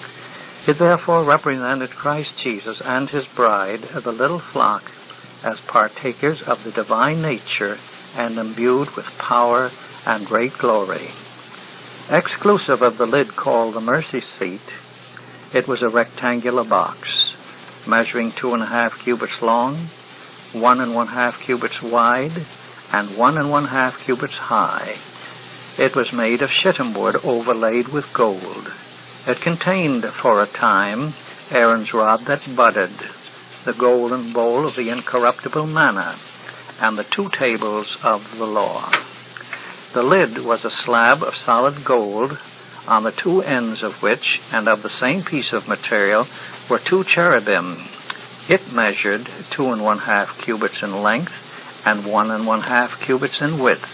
It therefore represented Christ Jesus and his bride, the little flock, as partakers of the divine nature and imbued with power and great glory. Exclusive of the lid called the mercy seat, it was a rectangular box, measuring 2.5 cubits long, 1.5 cubits wide, and 1.5 cubits high. It was made of shittim wood overlaid with gold. It contained, for a time, Aaron's rod that budded, the golden bowl of the incorruptible manna, and the 2 tables of the law. The lid was a slab of solid gold, on the 2 ends of which, and of the same piece of material, were 2 cherubim. It measured 2.5 cubits in length and 1.5 cubits in width.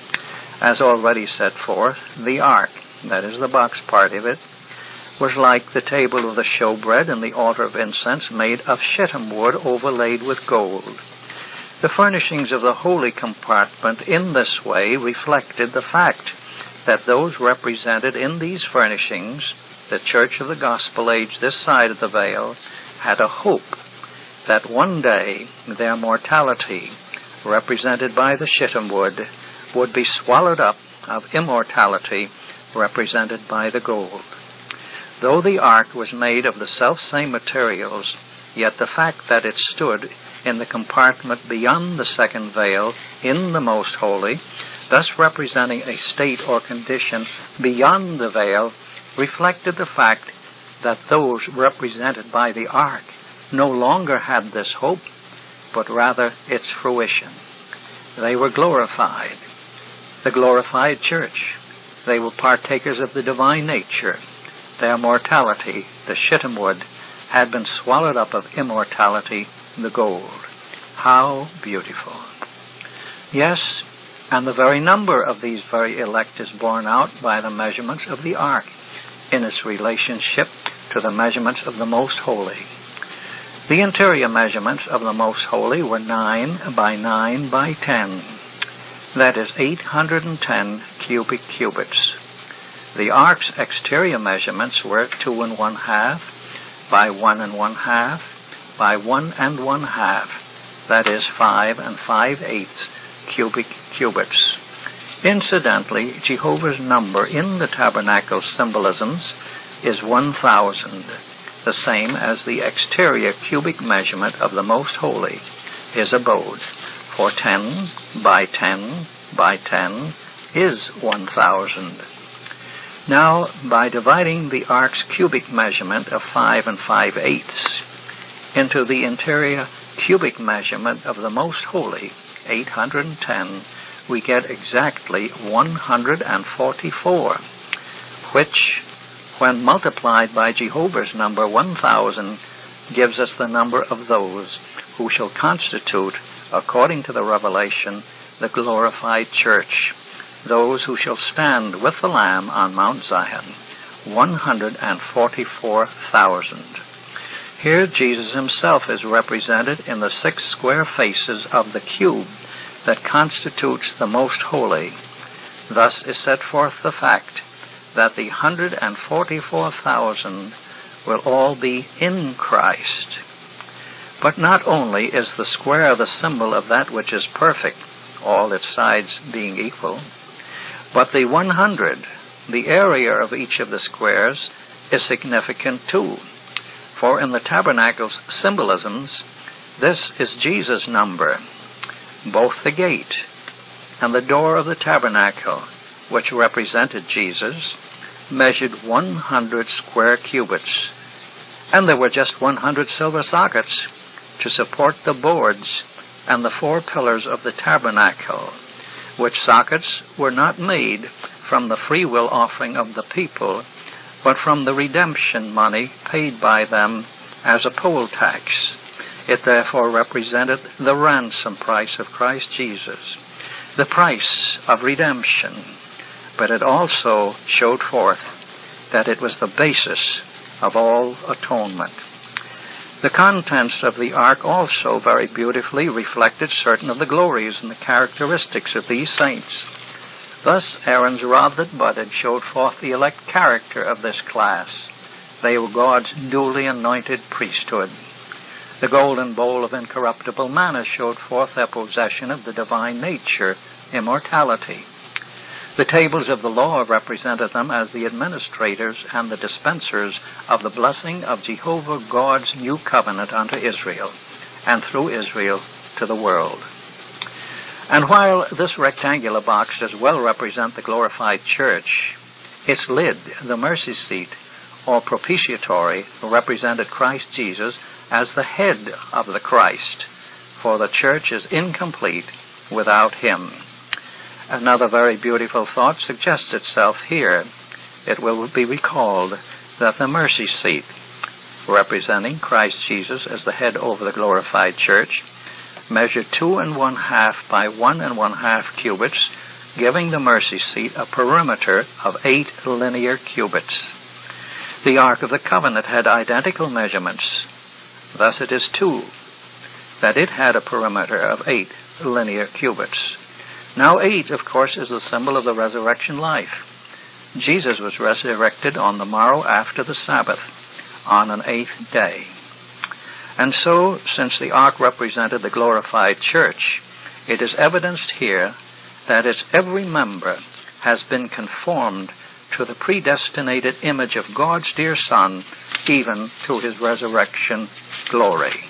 As already set forth, the ark, that is the box part of it, was like the table of the showbread and the altar of incense made of shittim wood overlaid with gold. The furnishings of the holy compartment in this way reflected the fact that those represented in these furnishings, the church of the gospel age this side of the veil, had a hope that one day their mortality, represented by the shittim wood, would be swallowed up of immortality, represented by the gold. Though the ark was made of the self-same materials, yet the fact that it stood in the compartment beyond the second veil in the most holy, thus representing a state or condition beyond the veil, reflected the fact that those represented by the ark no longer had this hope, but rather its fruition. They were glorified, the glorified church. They were partakers of the divine nature. Their mortality, the shittim wood, had been swallowed up of immortality, the gold. How beautiful. Yes, and the very number of these very elect is borne out by the measurements of the ark in its relationship to the measurements of the most holy. The interior measurements of the most holy were 9 by 9 by 10. That is 810 cubic cubits. The ark's exterior measurements were 2.5 by 1.5 by 1.5. That is 5 5/8 cubic cubits. Incidentally, Jehovah's number in the tabernacle symbolisms is 1,000, the same as the exterior cubic measurement of the most holy, his abode, for 10 by 10 by 10 is 1,000. Now, by dividing the ark's cubic measurement of 5 5/8 into the interior cubic measurement of the most holy, 810, we get exactly 144, which, when multiplied by Jehovah's number 1,000, gives us the number of those who shall constitute, according to the revelation, the glorified church, those who shall stand with the Lamb on Mount Zion, 144,000. Here Jesus himself is represented in the 6 square faces of the cube that constitutes the most holy. Thus is set forth the fact that the 144,000 will all be in Christ. But not only is the square the symbol of that which is perfect, all its sides being equal, but the 100, the area of each of the squares, is significant too. For in the tabernacle's symbolisms, this is Jesus' number. Both the gate and the door of the tabernacle, which represented Jesus, measured 100 square cubits, and there were just 100 silver sockets to support the boards and the 4 pillars of the tabernacle, which sockets were not made from the free will offering of the people, but from the redemption money paid by them as a poll tax. It therefore represented the ransom price of Christ Jesus, the price of redemption, but it also showed forth that it was the basis of all atonement. The contents of the ark also very beautifully reflected certain of the glories and the characteristics of these saints. Thus Aaron's rod that budded showed forth the elect character of this class. They were God's duly anointed priesthood. The golden bowl of incorruptible manna showed forth their possession of the divine nature, immortality. The tables of the law represented them as the administrators and the dispensers of the blessing of Jehovah God's new covenant unto Israel, and through Israel to the world. And while this rectangular box does well represent the glorified church, its lid, the mercy seat, or propitiatory, represented Christ Jesus as the head of the Christ, for the church is incomplete without him. Another very beautiful thought suggests itself here. It will be recalled that the mercy seat, representing Christ Jesus as the head over the glorified church, measured 2 1/2 by 1 1/2 cubits, giving the mercy seat a perimeter of 8 linear cubits. The Ark of the Covenant had identical measurements. Thus it is too that it had a perimeter of 8 linear cubits. Now 8, of course, is the symbol of the resurrection life. Jesus was resurrected on the morrow after the Sabbath, on an 8th day. And so, since the ark represented the glorified church, it is evidenced here that its every member has been conformed to the predestinated image of God's dear Son, even to his resurrection glory.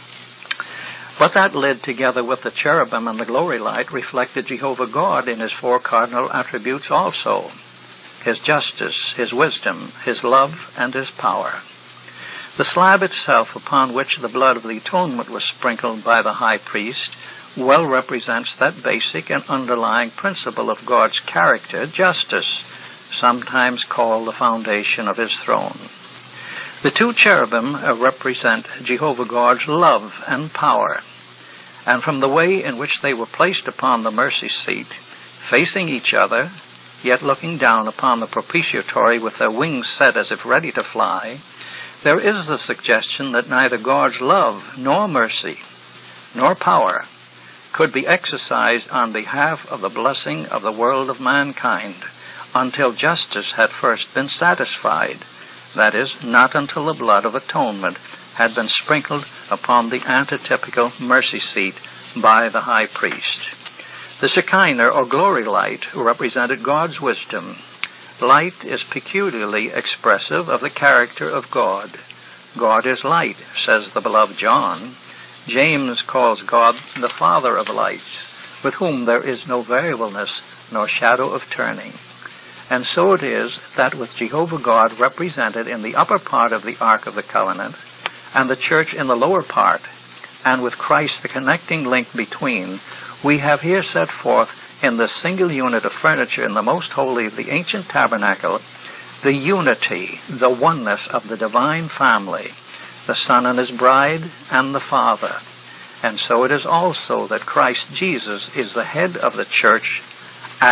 But that lid, together with the cherubim and the glory light, reflected Jehovah God in his 4 cardinal attributes also: his justice, his wisdom, his love, and his power. The slab itself, upon which the blood of the atonement was sprinkled by the high priest, well represents that basic and underlying principle of God's character, justice, sometimes called the foundation of his throne. The 2 cherubim represent Jehovah God's love and power, and from the way in which they were placed upon the mercy seat, facing each other, yet looking down upon the propitiatory with their wings set as if ready to fly, there is the suggestion that neither God's love nor mercy nor power could be exercised on behalf of the blessing of the world of mankind until justice had first been satisfied. That is, not until the blood of atonement had been sprinkled upon the antitypical mercy seat by the high priest. The Shekinah, or glory light, represented God's wisdom. Light is peculiarly expressive of the character of God. God is light, says the beloved John. James calls God the Father of lights, with whom there is no variableness nor shadow of turning. And so it is that with Jehovah God represented in the upper part of the Ark of the Covenant, and the church in the lower part, and with Christ the connecting link between, we have here set forth in the single unit of furniture in the most holy of the ancient tabernacle, the unity, the oneness of the divine family, the Son and his bride, and the Father. And so it is also that Christ Jesus is the head of the church as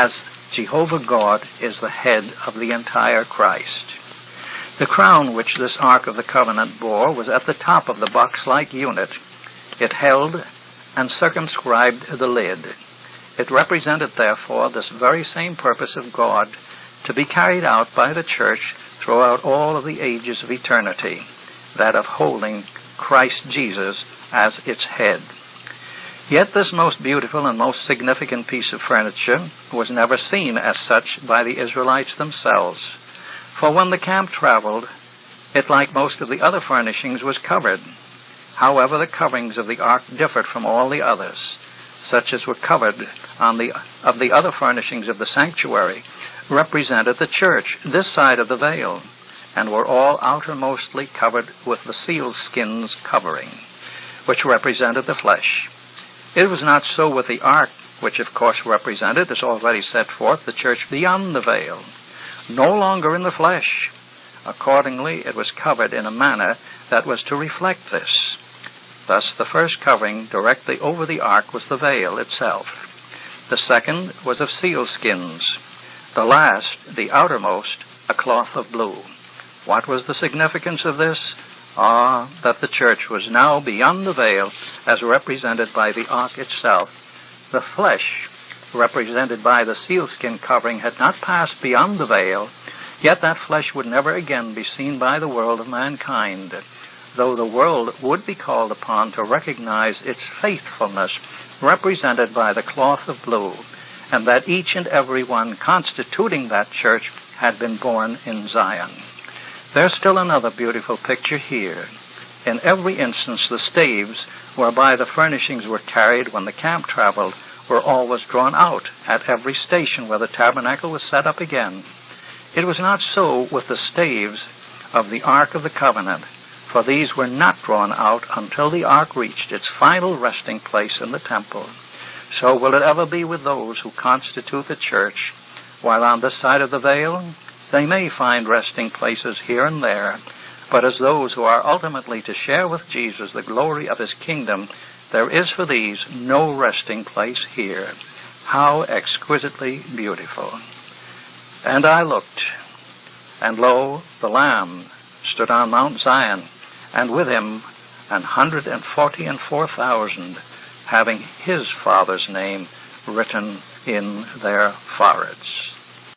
Jehovah God is the head of the entire Christ. The crown which this Ark of the Covenant bore was at the top of the box-like unit. It held and circumscribed the lid. It represented, therefore, this very same purpose of God to be carried out by the church throughout all of the ages of eternity, that of holding Christ Jesus as its head. Yet this most beautiful and most significant piece of furniture was never seen as such by the Israelites themselves. For when the camp traveled, it, like most of the other furnishings, was covered. However, the coverings of the ark differed from all the others. Such as were covered of the other furnishings of the sanctuary represented the church, this side of the veil, and were all outermostly covered with the sealskin's covering, which represented the flesh. It was not so with the ark, which of course represented, as already set forth, the church beyond the veil, no longer in the flesh. Accordingly, it was covered in a manner that was to reflect this. Thus, the first covering directly over the ark was the veil itself. The second was of sealskins. The last, the outermost, a cloth of blue. What was the significance of this? That the church was now beyond the veil, as represented by the ark itself. The flesh, represented by the sealskin covering, had not passed beyond the veil, yet that flesh would never again be seen by the world of mankind, though the world would be called upon to recognize its faithfulness, represented by the cloth of blue, and that each and every one constituting that church had been born in Zion. There's still another beautiful picture here. In every instance, the staves whereby the furnishings were carried when the camp traveled were always drawn out at every station where the tabernacle was set up again. It was not so with the staves of the Ark of the Covenant, for these were not drawn out until the ark reached its final resting place in the temple. So will it ever be with those who constitute the church. While on this side of the veil, they may find resting places here and there, but as those who are ultimately to share with Jesus the glory of his kingdom, there is for these no resting place here. How exquisitely beautiful. And I looked, and lo, the Lamb stood on Mount Zion, and with him 144,000, having his Father's name written in their foreheads.